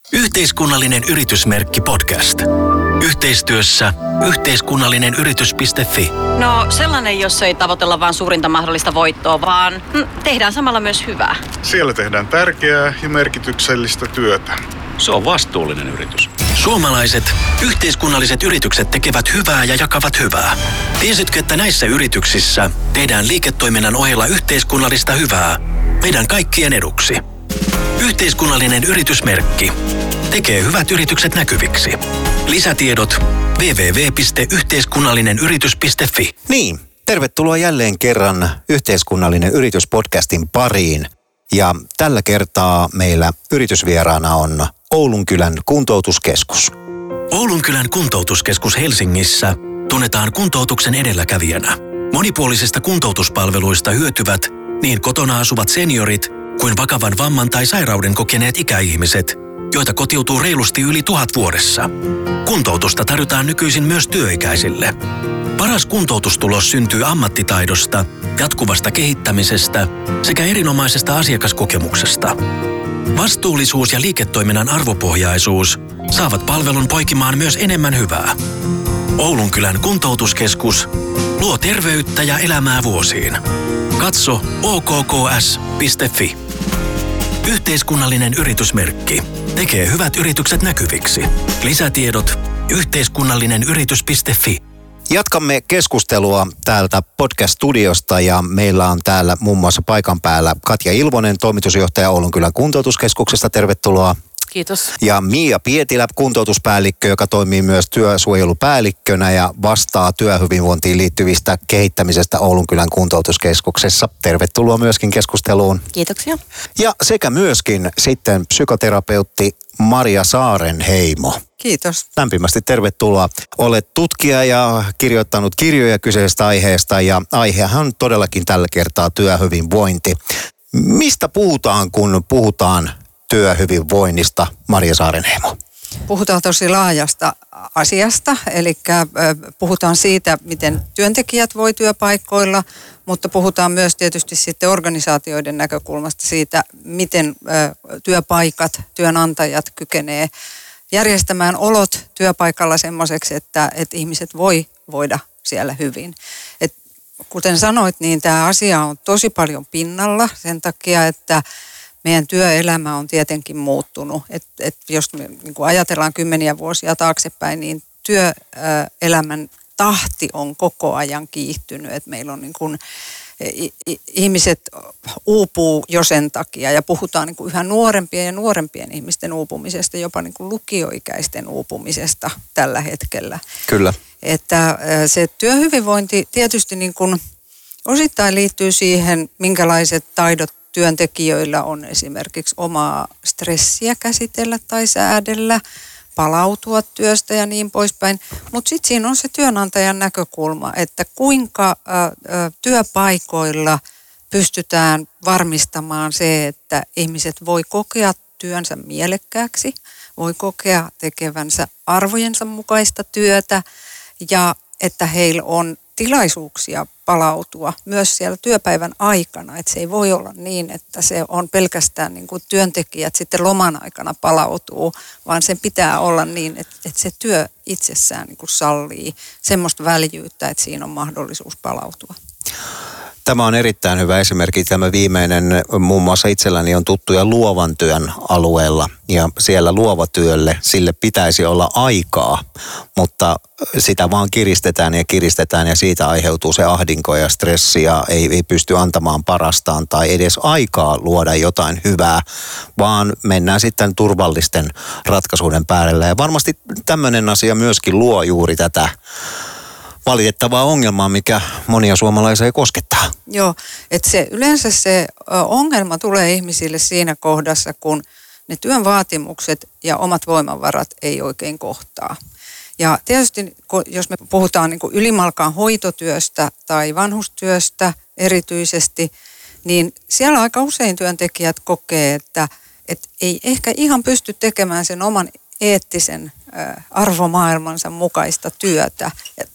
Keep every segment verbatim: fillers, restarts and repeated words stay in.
Yhteiskunnallinen yritysmerkki podcast. Yhteistyössä yhteiskunnallinen yritys piste fi. No sellainen, jossa ei tavoitella vain suurinta mahdollista voittoa, vaan tehdään samalla myös hyvää. Siellä tehdään tärkeää ja merkityksellistä työtä. Se on vastuullinen yritys. Suomalaiset yhteiskunnalliset yritykset tekevät hyvää ja jakavat hyvää. Tiesitkö, että näissä yrityksissä tehdään liiketoiminnan ohella yhteiskunnallista hyvää meidän kaikkien eduksi? Yhteiskunnallinen yritysmerkki tekee hyvät yritykset näkyviksi. Lisätiedot double-u double-u double-u piste yhteiskunnallinen yritys piste fi. Niin, tervetuloa jälleen kerran Yhteiskunnallinen yrityspodcastin pariin. Ja tällä kertaa meillä yritysvieraana on Oulunkylän kuntoutuskeskus. Oulunkylän kuntoutuskeskus Helsingissä tunnetaan kuntoutuksen edelläkävijänä. Monipuolisista kuntoutuspalveluista hyötyvät niin kotona asuvat seniorit kuin vakavan vamman tai sairauden kokeneet ikäihmiset, joita kotiutuu reilusti yli tuhat vuodessa. Kuntoutusta tarjotaan nykyisin myös työikäisille. Paras kuntoutustulos syntyy ammattitaidosta, jatkuvasta kehittämisestä sekä erinomaisesta asiakaskokemuksesta. Vastuullisuus ja liiketoiminnan arvopohjaisuus saavat palvelun poikimaan myös enemmän hyvää. Oulunkylän kuntoutuskeskus luo terveyttä ja elämää vuosiin. Katso o k k s piste fi. Yhteiskunnallinen yritysmerkki tekee hyvät yritykset näkyviksi. Lisätiedot yhteiskunnallinen yritys piste fi. Jatkamme keskustelua täältä podcast-studiosta ja meillä on täällä muun muassa paikan päällä Katja Ilvonen, toimitusjohtaja Oulunkylän kuntoutuskeskuksesta. Tervetuloa. Kiitos. Ja Mia Pietilä, kuntoutuspäällikkö, joka toimii myös työsuojelupäällikkönä ja vastaa työhyvinvointiin liittyvistä kehittämisestä Oulunkylän kuntoutuskeskuksessa. Tervetuloa myöskin keskusteluun. Kiitoksia. Ja sekä myöskin sitten psykoterapeutti Maria Saarenheimo. Kiitos. Lämpimästi tervetuloa. Olet tutkija ja kirjoittanut kirjoja kyseisestä aiheesta ja aiheahan on todellakin tällä kertaa työhyvinvointi. Mistä puhutaan, kun puhutaan työhyvinvoinnista, Maria Saarenheimo? Puhutaan tosi laajasta asiasta, eli puhutaan siitä, miten työntekijät voi työpaikoilla, mutta puhutaan myös tietysti sitten organisaatioiden näkökulmasta siitä, miten työpaikat, työnantajat kykenee järjestämään olot työpaikalla semmoiseksi, että, että ihmiset voi voida siellä hyvin. Et kuten sanoit, niin tämä asia on tosi paljon pinnalla sen takia, että meidän työelämä on tietenkin muuttunut. Et, et jos me niin kun ajatellaan kymmeniä vuosia taaksepäin, niin työelämän tahti on koko ajan kiihtynyt. Et meillä on niin kun, ihmiset uupuu jo sen takia ja puhutaan niin kuin yhä nuorempien ja nuorempien ihmisten uupumisesta, jopa niin kuin lukioikäisten uupumisesta tällä hetkellä. Kyllä. Että se työhyvinvointi tietysti niin kuin osittain liittyy siihen, minkälaiset taidot työntekijöillä on esimerkiksi omaa stressiä käsitellä tai säädellä, palautua työstä ja niin poispäin. Mutta sitten siinä on se työnantajan näkökulma, että kuinka ä, ä, työpaikoilla pystytään varmistamaan se, että ihmiset voi kokea työnsä mielekkääksi, voi kokea tekevänsä arvojensa mukaista työtä ja että heillä on tilaisuuksia palautua myös siellä työpäivän aikana. Että se ei voi olla niin, että se on pelkästään niin kuin työntekijät sitten loman aikana palautuu, vaan sen pitää olla niin, että, että se työ itsessään niin kuin sallii semmoista väljyyttä, että siinä on mahdollisuus palautua. Tämä on erittäin hyvä esimerkki. Tämä viimeinen muun muassa itselläni on tuttuja luovan työn alueella ja siellä luovatyölle sille pitäisi olla aikaa, mutta sitä vaan kiristetään ja kiristetään ja siitä aiheutuu se ahdinko ja stressi ja ei, ei pysty antamaan parastaan tai edes aikaa luoda jotain hyvää, vaan mennään sitten turvallisten ratkaisuiden päälle ja varmasti tämmöinen asia myöskin luo juuri tätä valitettavaa ongelmaa, mikä monia suomalaisia koskettaa. Joo, että se, yleensä se ongelma tulee ihmisille siinä kohdassa, kun ne työn vaatimukset ja omat voimavarat ei oikein kohtaa. Ja tietysti, jos me puhutaan niin kuin ylimalkaan hoitotyöstä tai vanhustyöstä erityisesti, niin siellä aika usein työntekijät kokee, että, että ei ehkä ihan pysty tekemään sen oman eettisen arvomaailmansa mukaista työtä,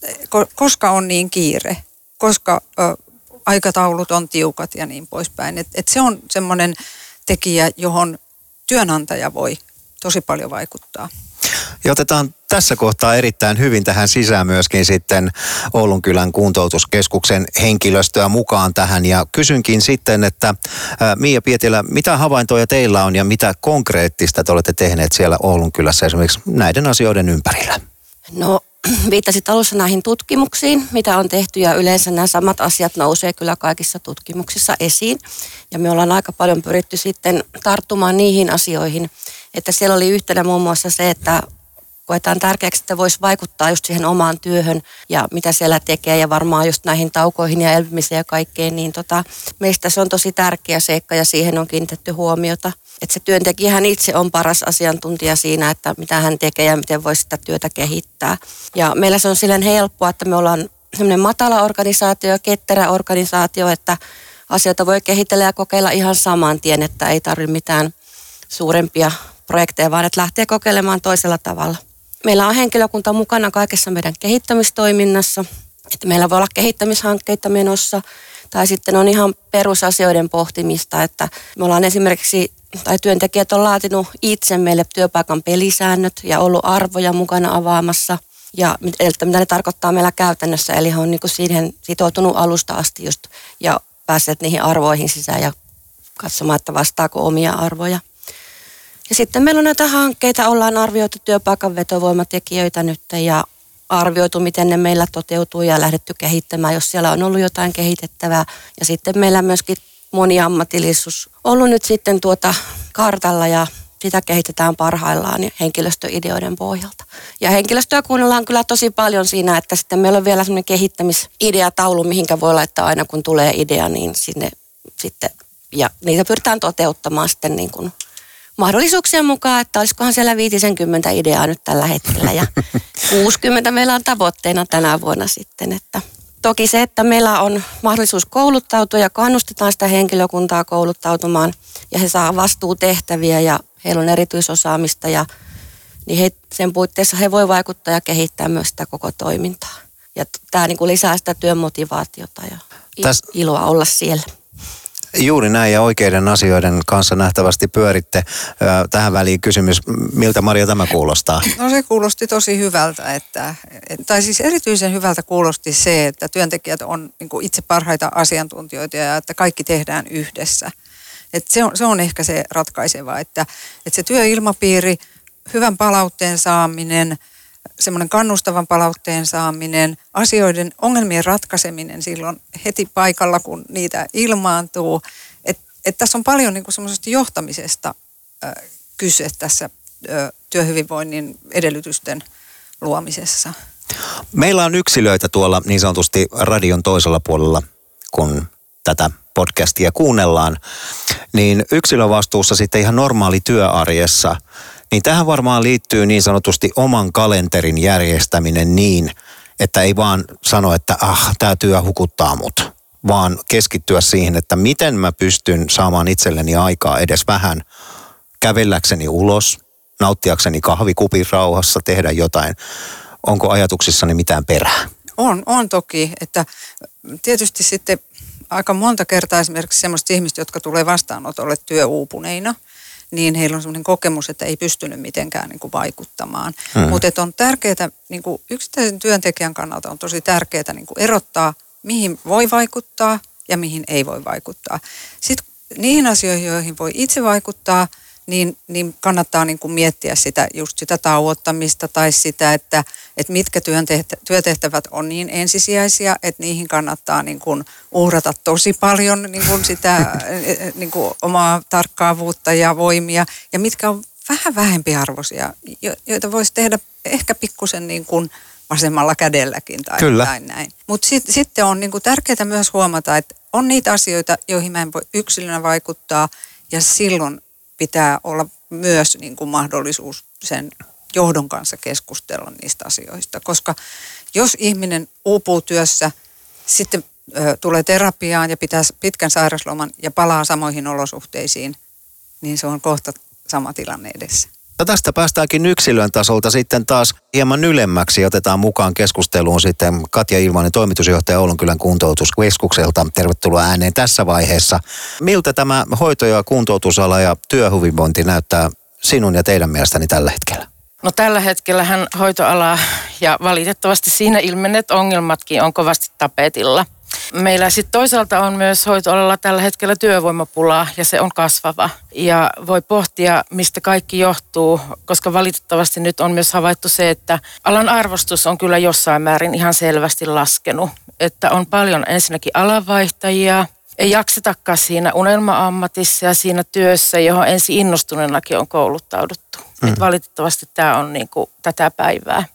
koska on niin kiire, koska aikataulut on tiukat ja niin poispäin. Et, et se on semmoinen tekijä, johon työnantaja voi tosi paljon vaikuttaa. Ja otetaan tässä kohtaa erittäin hyvin tähän sisään myöskin sitten Oulunkylän kuntoutuskeskuksen henkilöstöä mukaan tähän. Ja kysynkin sitten, että Miia Pietilä, mitä havaintoja teillä on ja mitä konkreettista te olette tehneet siellä Oulunkylässä esimerkiksi näiden asioiden ympärillä? No viittasit alussa näihin tutkimuksiin, mitä on tehty ja yleensä nämä samat asiat nousee kyllä kaikissa tutkimuksissa esiin. Ja me ollaan aika paljon pyritty sitten tarttumaan niihin asioihin, että siellä oli yhtenä muun muassa se, että koetaan tärkeäksi, että voisi vaikuttaa just siihen omaan työhön ja mitä siellä tekee ja varmaan just näihin taukoihin ja elpymiseen ja kaikkeen, niin tota, meistä se on tosi tärkeä seikka ja siihen on kiinnitetty huomiota. Että se työntekijähän itse on paras asiantuntija siinä, että mitä hän tekee ja miten voi sitä työtä kehittää. Ja meillä se on silleen helppoa, että me ollaan semmoinen matala organisaatio, ketterä organisaatio, että asioita voi kehitellä ja kokeilla ihan saman tien, että ei tarvitse mitään suurempia projekteja, vaan että lähtee kokeilemaan toisella tavalla. Meillä on henkilökunta mukana kaikessa meidän kehittämistoiminnassa, että meillä voi olla kehittämishankkeita menossa, tai sitten on ihan perusasioiden pohtimista, että me ollaan esimerkiksi, tai työntekijät on laatinut itse meille työpaikan pelisäännöt ja ollut arvoja mukana avaamassa, ja että mitä ne tarkoittaa meillä käytännössä, eli he on niin kuin siihen sitoutunut alusta asti just, ja päässeet niihin arvoihin sisään ja katsomaan, että vastaako omia arvoja. Ja sitten meillä on näitä hankkeita, ollaan arvioitu työpaikan vetovoimatekijöitä nyt ja arvioitu, miten ne meillä toteutuu ja lähdetty kehittämään, jos siellä on ollut jotain kehitettävää. Ja sitten meillä myöskin moniammatillisuus ollut nyt sitten tuota kartalla ja sitä kehitetään parhaillaan henkilöstöideoiden pohjalta. Ja henkilöstöä kuunnellaan kyllä tosi paljon siinä, että sitten meillä on vielä semmoinen kehittämisideataulu, mihinkä voi laittaa aina kun tulee idea, niin sinne sitten, ja niitä pyritään toteuttamaan sitten niin kuin mahdollisuuksien mukaan, että olisikohan siellä viisikymmentä ideaa nyt tällä hetkellä ja kuusikymmentä meillä on tavoitteena tänä vuonna sitten. Että toki se, että meillä on mahdollisuus kouluttautua ja kannustetaan sitä henkilökuntaa kouluttautumaan ja he saa vastuutehtäviä ja heillä on erityisosaamista ja niin he, sen puitteissa he voi vaikuttaa ja kehittää myös sitä koko toimintaa. Ja tämä niin kuin lisää sitä työmotivaatiota ja Täs... iloa olla siellä. Juuri näin ja oikeiden asioiden kanssa nähtävästi pyöritte. Tähän väliin kysymys, miltä Maria tämä kuulostaa? No se kuulosti tosi hyvältä, että, tai siis erityisen hyvältä kuulosti se, että työntekijät on niin kuin itse parhaita asiantuntijoita ja että kaikki tehdään yhdessä. Että se, on, se on ehkä se ratkaiseva, että, että se työilmapiiri, hyvän palautteen saaminen, semmoinen kannustavan palautteen saaminen, asioiden ongelmien ratkaiseminen silloin heti paikalla, kun niitä ilmaantuu. Että et tässä on paljon niin kuin semmoisesta johtamisesta äh, kyse tässä äh, työhyvinvoinnin edellytysten luomisessa. Meillä on yksilöitä tuolla niin sanotusti radion toisella puolella, kun tätä podcastia kuunnellaan, niin yksilövastuussa sitten ihan normaali työarjessa, niin tähän varmaan liittyy niin sanotusti oman kalenterin järjestäminen niin, että ei vaan sano, että ah, tämä työ hukuttaa mut, vaan keskittyä siihen, että miten mä pystyn saamaan itselleni aikaa edes vähän kävelläkseni ulos, nauttiakseni kahvikupin rauhassa, tehdä jotain. Onko ajatuksissani mitään perää? On, on toki, että tietysti sitten aika monta kertaa esimerkiksi semmoista ihmistä, jotka tulee vastaanotolle työuupuneina, niin heillä on semmoinen kokemus, että ei pystynyt mitenkään niin kuin vaikuttamaan. Hmm. Mutta on tärkeää, niin kuin yksittäisen työntekijän kannalta on tosi tärkeää niin kuin erottaa, mihin voi vaikuttaa ja mihin ei voi vaikuttaa. Sitten niihin asioihin, joihin voi itse vaikuttaa, niin, niin kannattaa niin kuin miettiä sitä, just sitä tauottamista tai sitä, että, että mitkä työtehtävät on niin ensisijaisia, että niihin kannattaa niin kuin uhrata tosi paljon niin kuin sitä niin kuin omaa tarkkaavuutta ja voimia, ja mitkä on vähän vähempiarvoisia, joita voisi tehdä ehkä pikkusen niin kuin vasemmalla kädelläkin tai, tai näin. Mutta sit, sitten on niin kuin tärkeää myös huomata, että on niitä asioita, joihin mä en voi yksilönä vaikuttaa, ja silloin pitää olla myös niin kuin mahdollisuus sen johdon kanssa keskustella niistä asioista, koska jos ihminen uupuu työssä, sitten ö, tulee terapiaan ja pitää pitkän sairasloman ja palaa samoihin olosuhteisiin, niin se on kohta sama tilanne edessä. Tästä päästäänkin yksilön tasolta sitten taas hieman ylemmäksi. Otetaan mukaan keskusteluun sitten Katja Ilmanen, toimitusjohtaja Oulunkylän kuntoutuskeskukselta. Tervetuloa ääneen tässä vaiheessa. Miltä tämä hoito- ja kuntoutusala ja työhyvinvointi näyttää sinun ja teidän mielestäni tällä hetkellä? No tällä hetkellähän hoitoala ja valitettavasti siinä ilmenneet ongelmatkin on kovasti tapetilla. Meillä sitten toisaalta on myös hoitoalalla tällä hetkellä työvoimapulaa ja se on kasvava. Ja voi pohtia, mistä kaikki johtuu, koska valitettavasti nyt on myös havaittu se, että alan arvostus on kyllä jossain määrin ihan selvästi laskenut. Että on paljon ensinnäkin alanvaihtajia, ei jaksetakaan siinä unelma-ammatissa ja siinä työssä, johon ensin innostuneenakin on kouluttauduttu. Mm. Et valitettavasti tämä on niinku tätä päivää.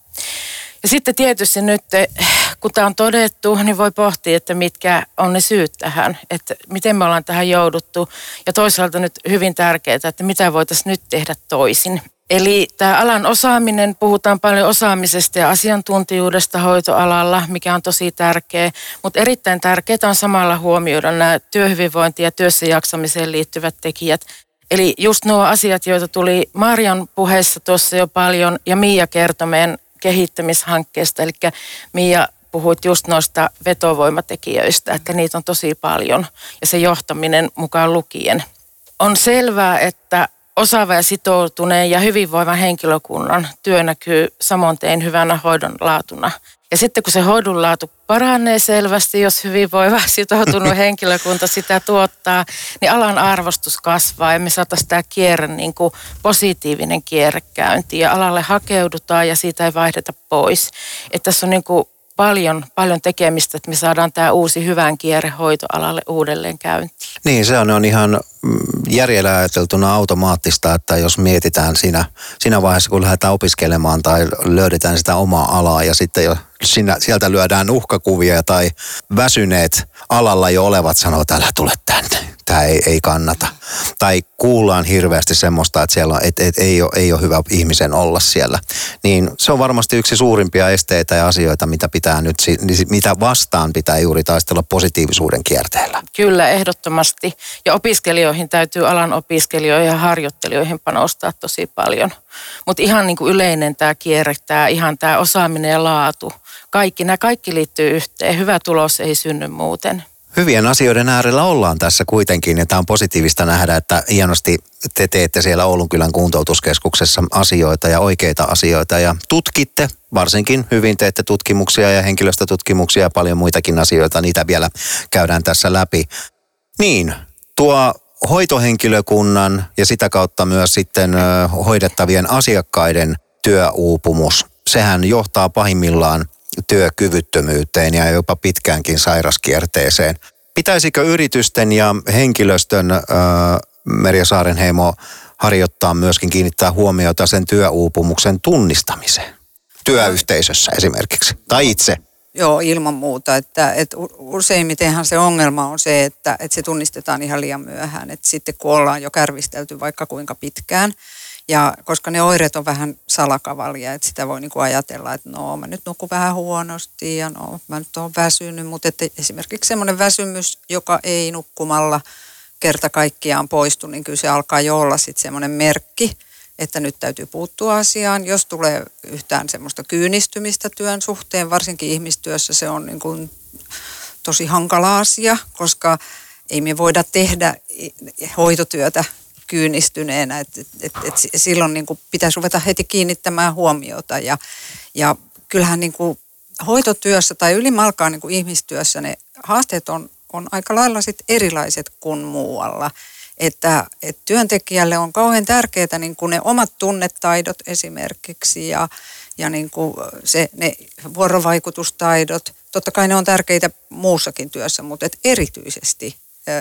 Ja sitten tietysti nyt, kun tämä on todettu, niin voi pohtia, että mitkä on ne syyt tähän, että miten me ollaan tähän jouduttu. Ja toisaalta nyt hyvin tärkeää, että mitä voitaisiin nyt tehdä toisin. Eli tämä alan osaaminen, puhutaan paljon osaamisesta ja asiantuntijuudesta hoitoalalla, mikä on tosi tärkeä. Mutta erittäin tärkeää on samalla huomioida nämä työhyvinvointiin ja työssä jaksamiseen liittyvät tekijät. Eli just nuo asiat, joita tuli Marjan puheessa tuossa jo paljon ja Miia kertoi meidän kehittämishankkeesta. Eli Miia puhuit just noista vetovoimatekijöistä, että niitä on tosi paljon ja se johtaminen mukaan lukien. On selvää, että osaava ja sitoutuneen ja hyvinvoivan henkilökunnan työ näkyy samoin hyvänä hoidon laatuna. Ja sitten kun se hoidon laatu paranee selvästi, jos hyvinvoiva sitoutunut henkilökunta sitä tuottaa, niin alan arvostus kasvaa ja me saataisiin tämä kierre, niin kuin positiivinen kierrekäynti ja alalle hakeudutaan ja siitä ei vaihdeta pois. Että tässä on niin kuin paljon, paljon tekemistä, että me saadaan tämä uusi hyvän kierre hoitoalalle uudelleen käyntiin. Niin, se on, on ihan järjellä ajateltuna automaattista, että jos mietitään siinä, siinä vaiheessa, kun lähdetään opiskelemaan tai löydetään sitä omaa alaa ja sitten jo siinä, sieltä lyödään uhkakuvia tai väsyneet alalla jo olevat sanoo, että älä tule tänne, tämä ei, ei kannata. Tai kuullaan hirveästi semmoista, että siellä on, et, et, ei, ole, ei ole hyvä ihmisen olla siellä. Niin se on varmasti yksi suurimpia esteitä ja asioita, mitä pitää nyt, mitä vastaan pitää juuri taistella positiivisuuden kierteellä. Kyllä, ehdottomasti. Ja opiskelijoihin täytyy alan opiskelijoihin ja harjoittelijoihin panostaa tosi paljon. Mutta ihan niin kuin yleinen tämä kierre, tää, ihan tämä osaaminen ja laatu. Kaikki, nämä kaikki liittyy yhteen. Hyvä tulos ei synny muuten. Hyvien asioiden äärellä ollaan tässä kuitenkin ja tämä on positiivista nähdä, että hienosti te teette siellä Oulunkylän kuntoutuskeskuksessa asioita ja oikeita asioita ja tutkitte, varsinkin hyvin teette tutkimuksia ja henkilöstötutkimuksia ja paljon muitakin asioita, niitä vielä käydään tässä läpi. Niin, tuo hoitohenkilökunnan ja sitä kautta myös sitten ö, hoidettavien asiakkaiden työuupumus, sehän johtaa pahimmillaan työkyvyttömyyteen ja jopa pitkäänkin sairaskierteeseen. Pitäisikö yritysten ja henkilöstön, äh, Merja Saarenheimo, harjoittaa myöskin kiinnittää huomiota sen työuupumuksen tunnistamiseen? Työyhteisössä esimerkiksi, tai itse? Joo, ilman muuta. Että, että useimmitenhan se ongelma on se, että, että se tunnistetaan ihan liian myöhään. Että sitten kun ollaan jo kärvistelty vaikka kuinka pitkään, ja koska ne oireet on vähän salakavalia, että sitä voi niinku ajatella, että no mä nyt nukun vähän huonosti ja no mä nyt oon väsynyt. Mutta että esimerkiksi semmoinen väsymys, joka ei nukkumalla kerta kaikkiaan poistu, niin kyllä se alkaa jo olla sitten semmoinen merkki, että nyt täytyy puuttua asiaan. Jos tulee yhtään semmoista kyynistymistä työn suhteen, varsinkin ihmistyössä se on niin kuin tosi hankala asia, koska ei me voida tehdä hoitotyötä kyynistyneenä, että et, et, et silloin niin kuin pitäisi ruveta heti kiinnittämään huomiota ja, ja kyllähän niin kuin hoitotyössä tai ylimalkaan niin kuin ihmistyössä ne haasteet on, on aika lailla sit erilaiset kuin muualla, että et työntekijälle on kauhean tärkeää niin kuin ne omat tunnetaidot esimerkiksi ja, ja niin kuin se, ne vuorovaikutustaidot, totta kai ne on tärkeitä muussakin työssä, mutta et erityisesti äh,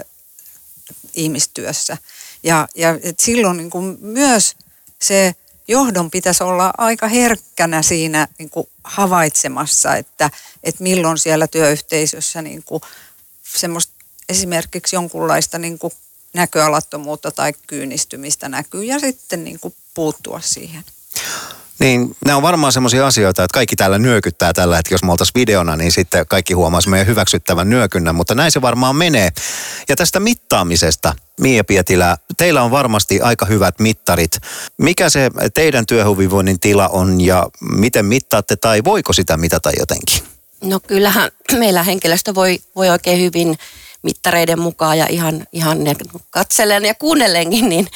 ihmistyössä. Ja, ja et silloin niin kuin myös se johdon pitäisi olla aika herkkänä siinä niin kuin havaitsemassa, että, että milloin siellä työyhteisössä niin kuin semmoista esimerkiksi jonkunlaista niin kuin näköalattomuutta tai kyynistymistä näkyy ja sitten niin kuin puuttua siihen. Niin, nämä on varmaan semmoisia asioita, että kaikki täällä nyökyttää tällä, että jos me oltaisiin videona, niin sitten kaikki huomaisi meidän hyväksyttävän nyökynnän, mutta näin se varmaan menee. Ja tästä mittaamisesta, Miia Pietilä, teillä on varmasti aika hyvät mittarit. Mikä se teidän työhyvinvoinnin tila on ja miten mittaatte tai voiko sitä mitata jotenkin? No kyllähän meillä henkilöstö voi, voi oikein hyvin mittareiden mukaan ja ihan, ihan katsellen ja kuunnellenkin, niin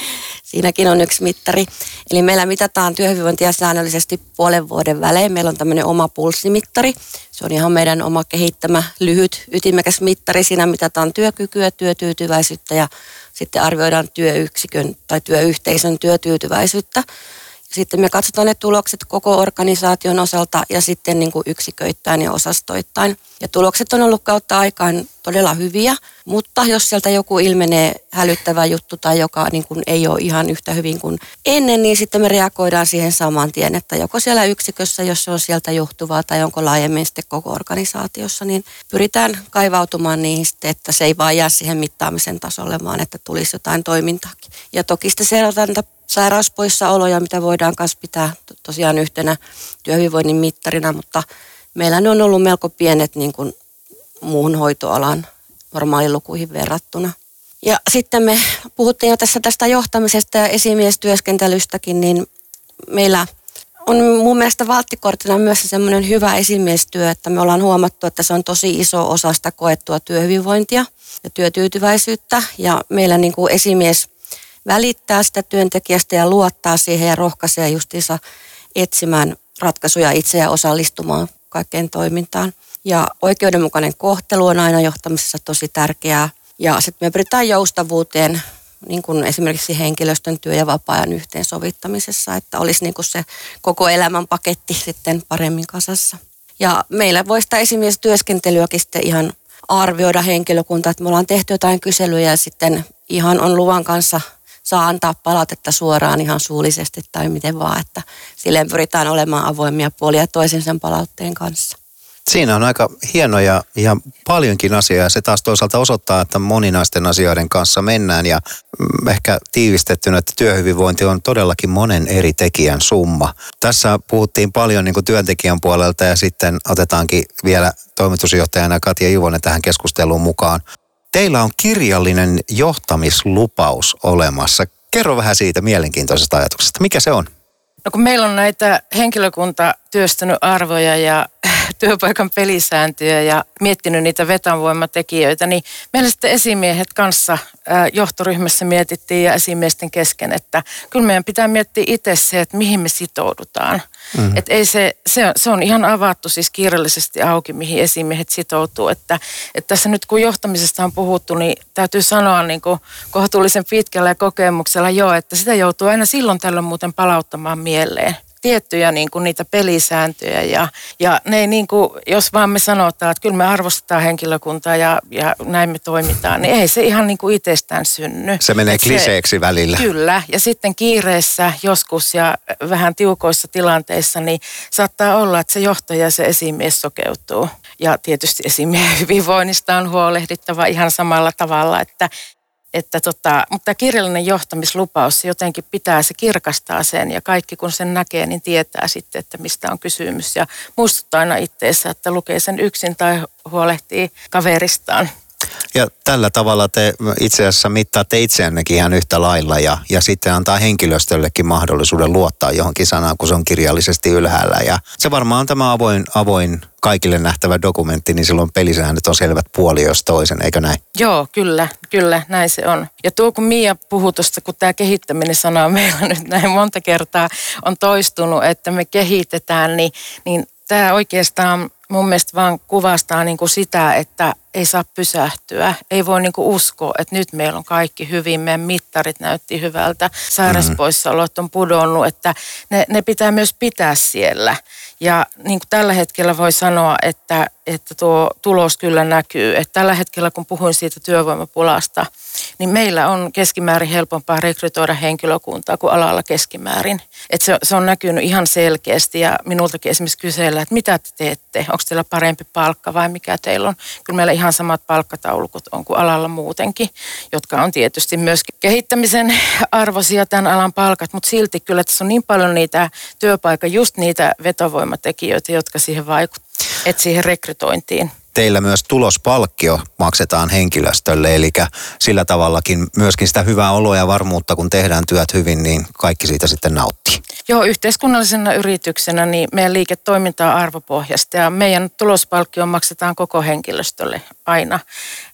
Siinäkin on yksi mittari. Eli meillä mitataan työhyvinvointia säännöllisesti puolen vuoden välein. Meillä on tämmöinen oma pulssimittari. Se on ihan meidän oma kehittämä, lyhyt, ytimekäs mittari. Siinä mitataan työkykyä, työtyytyväisyyttä ja sitten arvioidaan työyksikön tai työyhteisön työtyytyväisyyttä. Sitten me katsotaan ne tulokset koko organisaation osalta ja sitten niin kuin yksiköittäin ja osastoittain. Ja tulokset on ollut kautta aikaan todella hyviä, mutta jos sieltä joku ilmenee hälyttävä juttu tai joka niin kuin ei ole ihan yhtä hyvin kuin ennen, niin sitten me reagoidaan siihen saman tien, että joko siellä yksikössä, jos se on sieltä johtuvaa tai onko laajemmin sitten koko organisaatiossa, niin pyritään kaivautumaan niihin sitten, että se ei vaan jää siihen mittaamisen tasolle, vaan että tulisi jotain toimintaakin. Ja toki sitten seurataan sairauspoissaoloja, mitä voidaan myös pitää tosiaan yhtenä työhyvinvoinnin mittarina, mutta meillä ne on ollut melko pienet niin kuin muuhun hoitoalan normaalilukuihin verrattuna. Ja sitten me puhuttiin jo tässä tästä johtamisesta ja esimiestyöskentelystäkin, niin meillä on mun mielestä valttikorttina myös semmoinen hyvä esimiestyö, että me ollaan huomattu, että se on tosi iso osa sitä koettua työhyvinvointia ja työtyytyväisyyttä. Ja meillä niin kuin esimies välittää sitä työntekijästä ja luottaa siihen ja rohkaisee justiinsa etsimään ratkaisuja itse ja osallistumaan kaikkeen toimintaan. Ja oikeudenmukainen kohtelu on aina johtamisessa tosi tärkeää. Ja sitten me pyritään joustavuuteen, niin kuin esimerkiksi henkilöstön työ- ja vapaa-ajan yhteensovittamisessa, että olisi niin kuin se koko elämän paketti sitten paremmin kasassa. Ja meillä voi sitä esimiestyöskentelyäkin sitten ihan arvioida henkilökunta, että me ollaan tehty jotain kyselyjä ja sitten ihan on luvan kanssa saa antaa palautetta suoraan ihan suullisesti tai miten vaan, että silleen pyritään olemaan avoimia puolia toisen sen palautteen kanssa. Siinä on aika hienoja ja paljonkin asiaa. Se taas toisaalta osoittaa, että moninaisten asioiden kanssa mennään ja ehkä tiivistettynä, että työhyvinvointi on todellakin monen eri tekijän summa. Tässä puhuttiin paljon niin kuin työntekijän puolelta ja sitten otetaankin vielä toimitusjohtajana Katja Juvonen tähän keskusteluun mukaan. Teillä on kirjallinen johtamislupaus olemassa. Kerro vähän siitä mielenkiintoisesta ajatuksesta. Mikä se on? No kun meillä on näitä henkilökunta työstänyt arvoja ja työpaikan pelisääntöjä ja miettinyt niitä vetovoimatekijöitä, niin meillä sitten esimiehet kanssa johtoryhmässä mietittiin ja esimiesten kesken, että kyllä meidän pitää miettiä itse se, että mihin me sitoudutaan. Mm-hmm. Että ei se, se, on, se on ihan avattu siis kirjallisesti auki, mihin esimiehet sitoutuu. Että, että tässä nyt kun johtamisesta on puhuttu, niin täytyy sanoa niin kuin kohtuullisen pitkällä ja kokemuksella jo, että sitä joutuu aina silloin tällöin muuten palauttamaan mieleen. Tiettyjä niin kuin niitä pelisääntöjä ja, ja ne ei niin kuin, jos vaan me sanotaan, että kyllä me arvostetaan henkilökuntaa ja, ja näin me toimitaan, niin ei se ihan niin kuin itsestään synny. Se menee et kliseeksi se, välillä. Kyllä, ja sitten kiireessä joskus ja vähän tiukoissa tilanteissa, niin saattaa olla, että se johtaja ja se esimies sokeutuu. Ja tietysti esimiehen hyvinvoinnista on huolehdittava ihan samalla tavalla, että Että tota, mutta kirjallinen johtamislupaus, se jotenkin pitää, se kirkastaa sen ja kaikki kun sen näkee, niin tietää sitten, että mistä on kysymys. Ja muistuttaa aina itseessä, että lukee sen yksin tai huolehtii kaveristaan. Ja tällä tavalla te itse asiassa mittaatte itseännekin ihan yhtä lailla ja, ja sitten antaa henkilöstöllekin mahdollisuuden luottaa johonkin sanaan, kun se on kirjallisesti ylhäällä. Ja se varmaan on tämä avoin, avoin kaikille nähtävä dokumentti, niin silloin pelisäännöt on selvät puoli jos toisen, eikö näin? Joo, kyllä, kyllä, näin se on. Ja tuo kun Mia puhui tuosta, kun tämä kehittäminen sana meillä nyt näin monta kertaa on toistunut, että me kehitetään, niin, niin tämä oikeastaan mun mielestä vaan kuvastaa niin kuin sitä, että ei saa pysähtyä. Ei voi niin kuin uskoa, että nyt meillä on kaikki hyvin. Meidän mittarit näytti hyvältä. Sairauspoissaolot on pudonnut, että ne, ne pitää myös pitää siellä. Ja niin kuin tällä hetkellä voi sanoa, että, että tuo tulos kyllä näkyy. Että tällä hetkellä, kun puhuin siitä työvoimapulasta, niin meillä on keskimäärin helpompaa rekrytoida henkilökuntaa kuin alalla keskimäärin. Että se, se on näkynyt ihan selkeästi ja minultakin esimerkiksi kysellään, että mitä te teette? Onko teillä parempi palkka vai mikä teillä on? Kyllä meillä ihan samat palkkataulukot on kuin alalla muutenkin, jotka on tietysti myös kehittämisen arvoisia tämän alan palkat, mutta silti kyllä tässä on niin paljon niitä työpaikan, just niitä vetovoimatekijöitä, jotka siihen vaikuttavat, että siihen rekrytointiin. Teillä myös tulospalkkio maksetaan henkilöstölle, eli sillä tavallakin myöskin sitä hyvää oloa ja varmuutta, kun tehdään työt hyvin, niin kaikki siitä sitten nauttii. Joo, yhteiskunnallisena yrityksenä niin meidän liiketoiminta on arvopohjasta ja meidän tulospalkkio maksetaan koko henkilöstölle aina.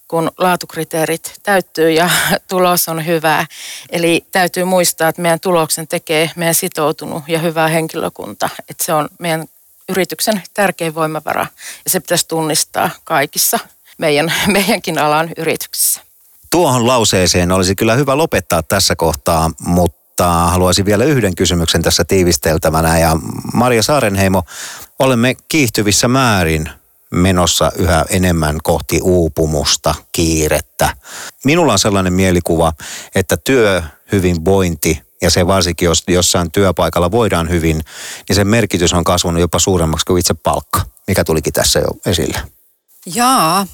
kun laatukriteerit täyttyy ja tulos on hyvä. Eli täytyy muistaa, että meidän tuloksen tekee meidän sitoutunut ja hyvä henkilökunta. Että se on meidän yrityksen tärkein voimavara ja se pitäisi tunnistaa kaikissa meidän, meidänkin alan yrityksissä. Tuohon lauseeseen olisi kyllä hyvä lopettaa tässä kohtaa, mutta haluaisin vielä yhden kysymyksen tässä tiivisteltävänä. Ja Maria Saarenheimo, olemme kiihtyvissä määrin menossa yhä enemmän kohti uupumusta, kiirettä. Minulla on sellainen mielikuva, että työhyvinvointi ja se varsinkin, jos jossain työpaikalla voidaan hyvin, niin sen merkitys on kasvanut jopa suuremmaksi kuin itse palkka, mikä tulikin tässä jo esille. Jaa,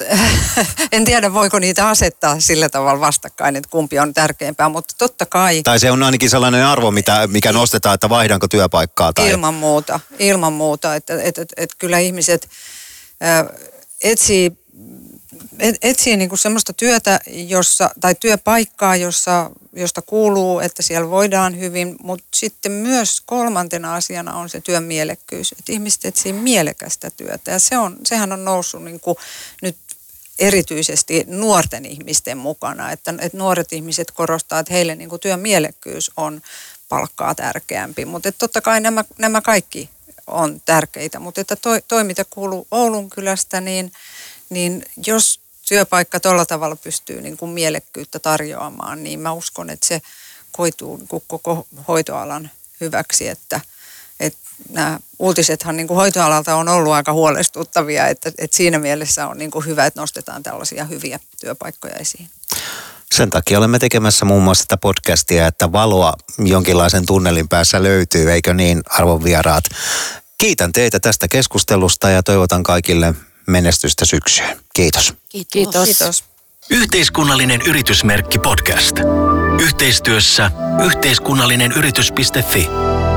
en tiedä voiko niitä asettaa sillä tavalla vastakkain, että kumpi on tärkeämpää, mutta totta kai. Tai se on ainakin sellainen arvo, mitä, mikä nostetaan, että vaihdanko työpaikkaa. Tai... Ilman muuta, ilman muuta, että, että, että, että kyllä ihmiset äh, etsii, et, etsii niin kuin semmoista työtä, jossa, tai työpaikkaa, jossa, josta kuuluu, että siellä voidaan hyvin, mutta sitten myös kolmantena asiana on se työn mielekkyys, että ihmiset etsii mielekästä työtä ja se on, sehän on noussut niin kuin nyt erityisesti nuorten ihmisten mukana, että, että nuoret ihmiset korostaa, että heille niin kuin työn mielekkyys on palkkaa tärkeämpi, mutta totta kai nämä, nämä kaikki on tärkeitä, mutta että toi, toi mitä kuuluu Oulun kylästä, niin, niin jos työpaikka tuolla tavalla pystyy niin kuin mielekkyyttä tarjoamaan, niin mä uskon, että se koituu niin kuin koko hoitoalan hyväksi, että, että nämä uutisethan niin kuin hoitoalalta on ollut aika huolestuttavia, että, että siinä mielessä on niin kuin hyvä, että nostetaan tällaisia hyviä työpaikkoja esiin. Sen takia olemme tekemässä muun muassa sitä podcastia, että valoa jonkinlaisen tunnelin päässä löytyy, eikö niin, arvon vieraat? Kiitän teitä tästä keskustelusta ja toivotan kaikille menestystä syksyyn. Kiitos. Kiitos. Kiitos. Yhteiskunnallinen yritysmerkki podcast. Yhteistyössä yhteiskunnallinen yritys piste fi.